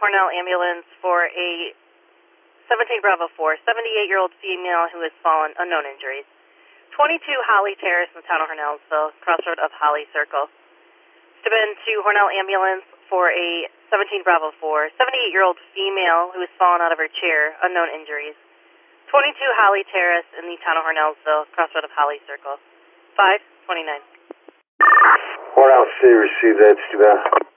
Hornell ambulance for a 17 Bravo 4, 78-year-old female who has fallen, unknown injuries. 22 Holly Terrace in the town of Hornellsville, crossroad of Holly Circle. Steuben to Hornell ambulance for a 17 Bravo 4, 78-year-old female who has fallen out of her chair, unknown injuries. 22 Holly Terrace in the town of Hornellsville, crossroad of Holly Circle. 529. Hornell City, receive that, Steuben.